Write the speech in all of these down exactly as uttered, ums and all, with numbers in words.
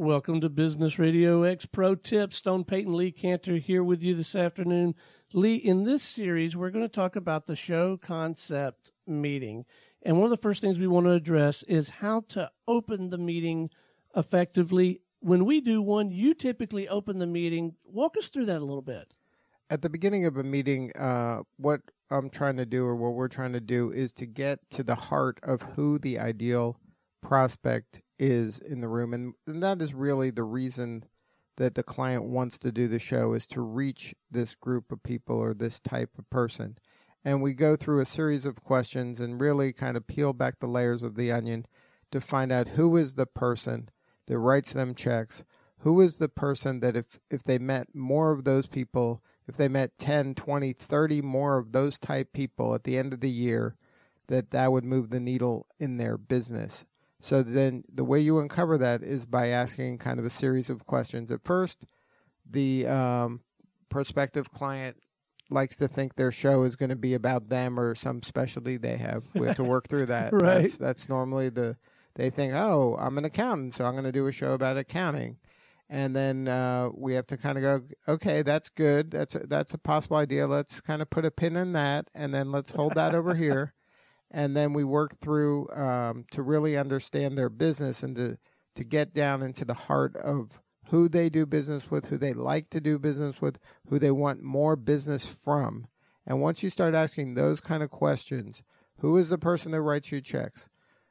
Welcome to Business Radio X Pro Tips. Stone Payton Lee Cantor here with you this afternoon. Lee, in this series, we're going to talk about the show concept meeting. And one of the first things we want to address is how to open the meeting effectively. When we do one, you typically open the meeting. Walk us through that a little bit. At the beginning of a meeting, uh, what I'm trying to do or what we're trying to do is to get to the heart of who the ideal prospect is in the room. And, and that is really the reason that the client wants to do the show, is to reach this group of people or this type of person. And we go through a series of questions and really kind of peel back the layers of the onion to find out who is the person that writes them checks, who is the person that if, if they met more of those people, if they met ten, twenty, thirty more of those type people at the end of the year, that that would move the needle in their business. So then the way you uncover that is by asking kind of a series of questions. At first, the um, prospective client likes to think their show is going to be about them or some specialty they have. We have to work through that. Right. That's, that's normally the, they think, oh, I'm an accountant, so I'm going to do a show about accounting. And then uh, we have to kind of go, okay, that's good. That's a, that's a possible idea. Let's kind of put a pin in that, and then let's hold that over here. And then we work through um, to really understand their business and to, to get down into the heart of who they do business with, who they like to do business with, who they want more business from. And once you start asking those kind of questions, who is the person that writes your checks?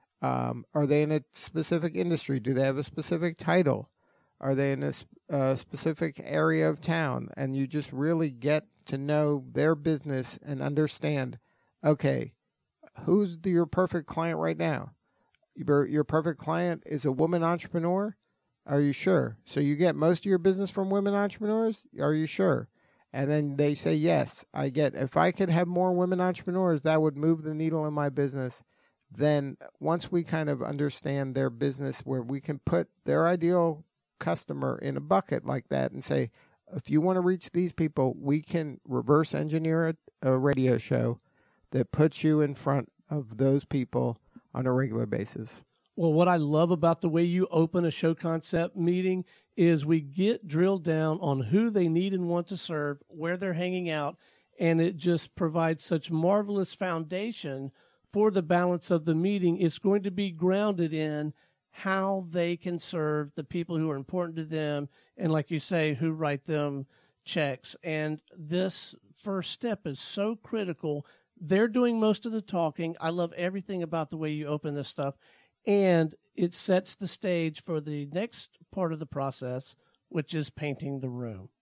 Um, are they in a specific industry? Do they have a specific title? Are they in a uh, specific area of town? And you just really get to know their business and understand, okay, who's the, your perfect client right now? Your, your perfect client is a woman entrepreneur? Are you sure? So you get most of your business from women entrepreneurs? Are you sure? And then they say, yes, I get, if I could have more women entrepreneurs, that would move the needle in my business. Then once we kind of understand their business, where we can put their ideal customer in a bucket like that and say, if you want to reach these people, we can reverse engineer a, a radio show that puts you in front of those people on a regular basis. Well, what I love about the way you open a show concept meeting is we get drilled down on who they need and want to serve, where they're hanging out, and it just provides such marvelous foundation for the balance of the meeting. It's going to be grounded in how they can serve the people who are important to them, and like you say, who write them checks. And this first step is so critical. They're doing most of the talking. I love everything about the way you open this stuff. And it sets the stage for the next part of the process, which is painting the room.